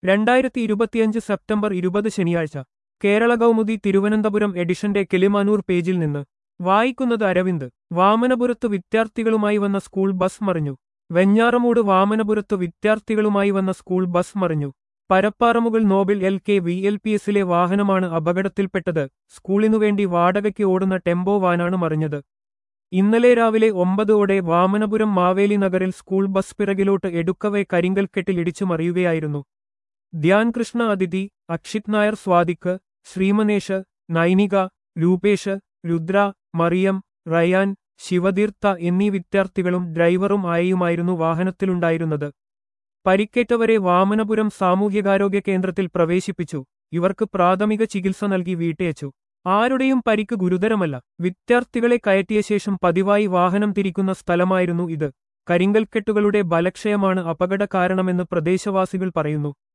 2025 September 20 ശനിയാഴ്ച കേരള കൗമുദി തിരുവനന്തപുരം എഡിഷന്റെ കിളിമാനൂർ പേജിൽ നിന്ന് വായിക്കുന്നത് അരവിന്ദ്. വാമനപുരത്ത് വിദ്യാർത്ഥികളുമായി വന്ന സ്കൂൾ ബസ് മറിഞ്ഞു. വെഞ്ഞാറമൂട് വാമനപുരത്ത് വിദ്യാർത്ഥികളുമായി വന്ന സ്കൂൾ ബസ് മറിഞ്ഞു. പരപ്പാറമുകൾ നോബിൾ LKVLPSലെ വാഹനമാണ് അപകടത്തിൽപ്പെട്ടത്. സ്കൂളിനുവേണ്ടി വാടകയ്ക്ക് ഓടുന്ന ടെമ്പോ വാനാണ് മറിഞ്ഞത്. ഇന്നലെ രാവിലെ 9 വാമനപുരം മാവേലി നഗറിൽ സ്കൂൾ ബസ് പിറകിലോട്ട് എടുക്കവേ കരിങ്കൽക്കെട്ടിൽ ഇടിച്ചു മറിയുകയായിരുന്നു. ധ്യാൻ കൃഷ്ണ അതിഥി, അക്ഷിത് നായർ സ്വാദിക്ക്, ശ്രീമനേഷ്, നൈനിക, രൂപേഷ്, രുദ്ര, മറിയം, റയാൻ, ശിവതീർത്ഥ എന്നീ വിദ്യാർത്ഥികളും ഡ്രൈവറും ആയുമായിരുന്നു വാഹനത്തിലുണ്ടായിരുന്നത്. പരിക്കേറ്റവരെ വാമനപുരം സാമൂഹികാരോഗ്യ കേന്ദ്രത്തിൽ പ്രവേശിപ്പിച്ചു. ഇവർക്ക് പ്രാഥമിക ചികിത്സ നൽകി വീട്ടയച്ചു. ആരുടെയും പരിക്ക് ഗുരുതരമല്ല. വിദ്യാർത്ഥികളെ കയറ്റിയ ശേഷം പതിവായി വാഹനം തിരിക്കുന്ന സ്ഥലമായിരുന്നു ഇത്. കരിങ്കൽക്കെട്ടുകളുടെ ബലക്ഷയമാണ് അപകട കാരണമെന്ന് പ്രദേശവാസികൾ പറയുന്നു.